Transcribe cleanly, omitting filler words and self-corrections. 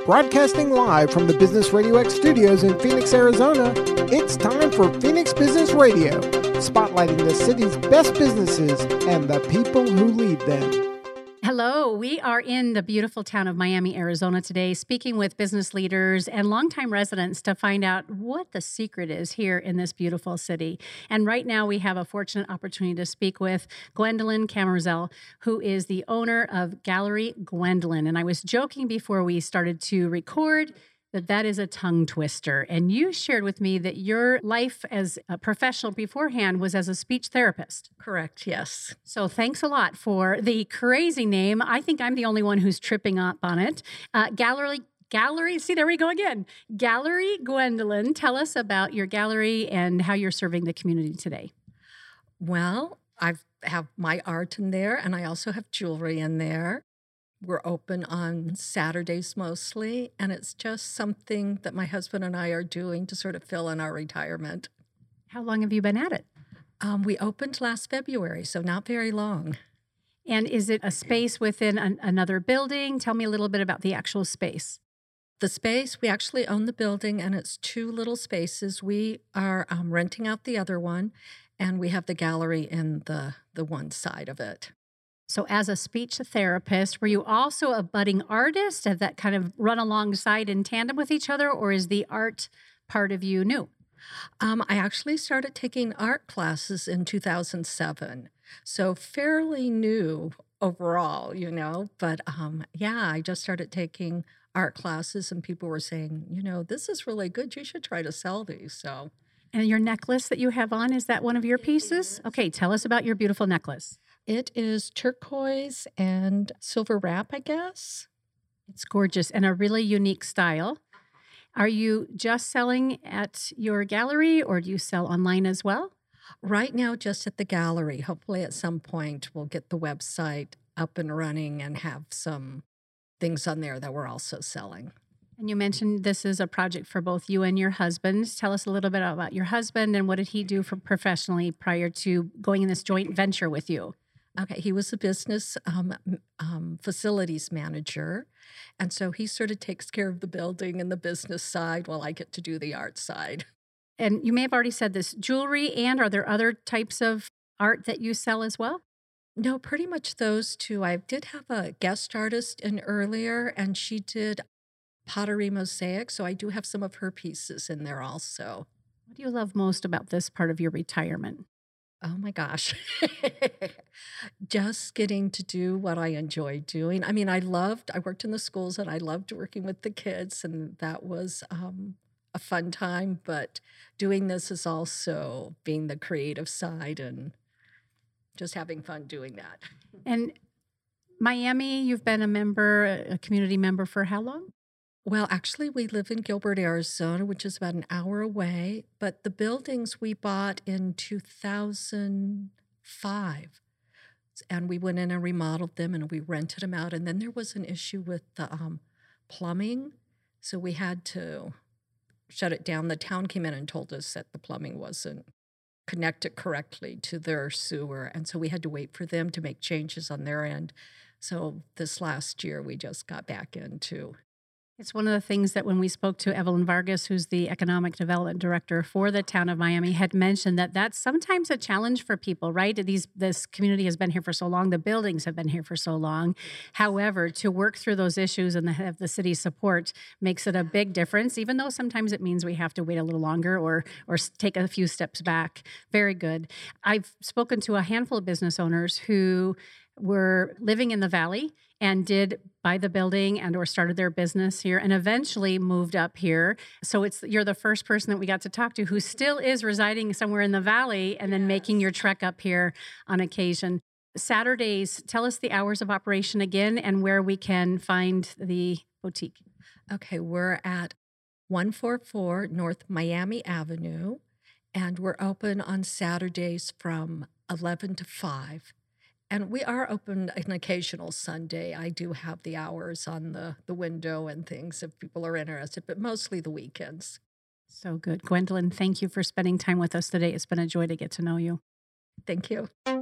Broadcasting live from the Business Radio X studios in Phoenix, Arizona, it's time for Phoenix Business Radio, spotlighting the city's best businesses and the people who lead them. Hello, we are in the beautiful town of Miami, Arizona today, speaking with business leaders and longtime residents to find out what the secret is here in this beautiful city. And right now we have a fortunate opportunity to speak with Gwendolyn Camerzel, who is the owner of Gallery Gwendolyn. And I was joking before we started to record that is a tongue twister. And you shared with me that your life as a professional beforehand was as a speech therapist. Correct, yes. So thanks a lot for the crazy name. I think I'm the only one who's tripping up on it. Gallery, see, there we go again. Gallery Gwendolyn, tell us about your gallery and how you're serving the community today. Well, I have my art in there, and I also have jewelry in there. We're open on Saturdays mostly, and it's just something that my husband and I are doing to sort of fill in our retirement. How long have you been at it? We opened last February, so not very long. And is it a space within another building? Tell me a little bit about the actual space. The space, we actually own the building, and it's two little spaces. We are renting out the other one, and we have the gallery in the one side of it. So as a speech therapist, were you also a budding artist? Have that kind of run alongside in tandem with each other, or is the art part of you new? I actually started taking art classes in 2007, so fairly new overall, but I just started taking art classes, and people were saying, this is really good. You should try to sell these, so. And your necklace that you have on, is that one of your pieces? Okay, tell us about your beautiful necklace. It is turquoise and silver wrap, I guess. It's gorgeous and a really unique style. Are you just selling at your gallery, or do you sell online as well? Right now, just at the gallery. Hopefully at some point we'll get the website up and running and have some things on there that we're also selling. And you mentioned this is a project for both you and your husband. Tell us a little bit about your husband and what did he do professionally prior to going in this joint venture with you? Okay, he was a business facilities manager, and so he sort of takes care of the building and the business side while I get to do the art side. And you may have already said this, jewelry, and are there other types of art that you sell as well? No, pretty much those two. I did have a guest artist in earlier, and she did pottery mosaic, so I do have some of her pieces in there also. What do you love most about this part of your retirement? Oh my gosh. Just getting to do what I enjoy doing. I mean, I worked in the schools and I loved working with the kids, and that was a fun time. But doing this is also being the creative side and just having fun doing that. And Miami, you've been a community member for how long? Well, actually, we live in Gilbert, Arizona, which is about an hour away. But the buildings we bought in 2005, and we went in and remodeled them, and we rented them out. And then there was an issue with the plumbing, so we had to shut it down. The town came in and told us that the plumbing wasn't connected correctly to their sewer, and so we had to wait for them to make changes on their end. So this last year, we just got back into. It's one of the things that when we spoke to Evelyn Vargas, who's the Economic Development Director for the town of Miami, had mentioned that that's sometimes a challenge for people, right? This community has been here for so long. The buildings have been here for so long. However, to work through those issues and have the city's support makes it a big difference, even though sometimes it means we have to wait a little longer or take a few steps back. Very good. I've spoken to a handful of business owners who were living in the Valley and did buy the building and or started their business here and eventually moved up here. So you're the first person that we got to talk to who still is residing somewhere in the Valley and then making your trek up here on occasion. Saturdays, tell us the hours of operation again and where we can find the boutique. Okay, we're at 144 North Miami Avenue, and we're open on Saturdays from 11 to 5. And we are open an occasional Sunday. I do have the hours on the window and things if people are interested, but mostly the weekends. So good. Gwendolyn, thank you for spending time with us today. It's been a joy to get to know you. Thank you.